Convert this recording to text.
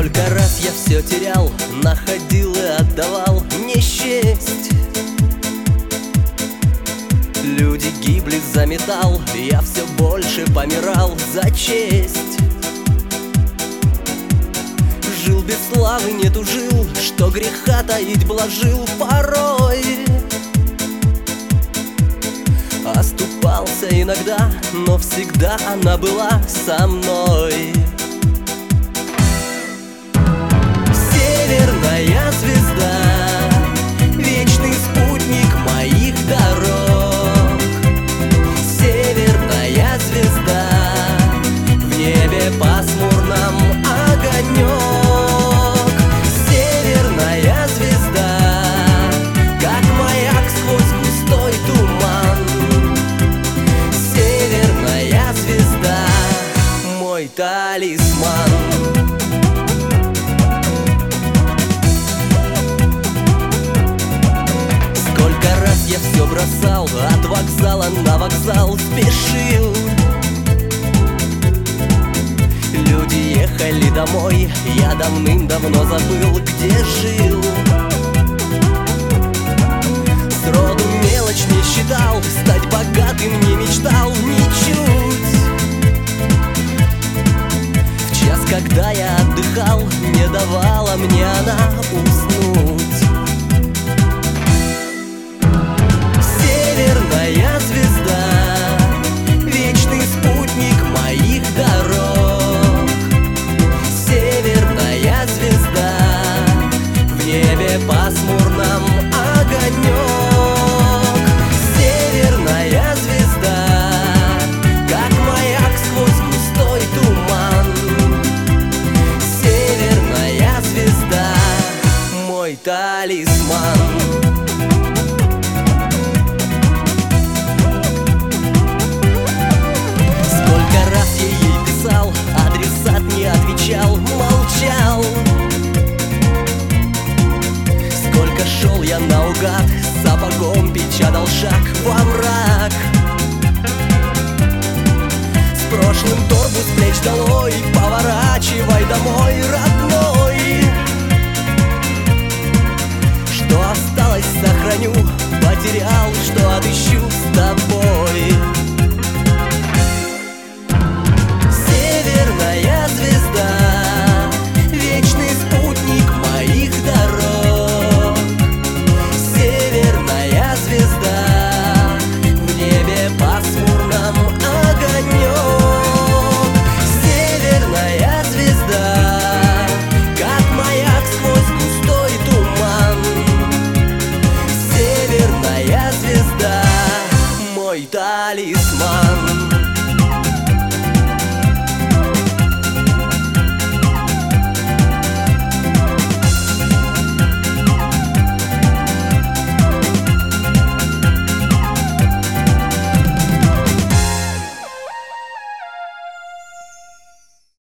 Сколько раз я все терял, находил и отдавал, не счесть. Люди гибли за металл, я все больше помирал за честь. Жил без славы, не тужил, что греха таить блажил порой. Оступался иногда, но всегда она была со мной. Северная звезда, вечный спутник моих дорог. Северная звезда, в небе пасмурном огонек. Северная звезда, как маяк сквозь густой туман. Северная звезда, мой талисман. Я все бросал, от вокзала на вокзал спешил. Люди ехали домой, я давным-давно забыл, где жил. Сроду мелочь не считал, стать богатым не мечтал ничуть. В час, когда я отдыхал, не давала мне она уснуть.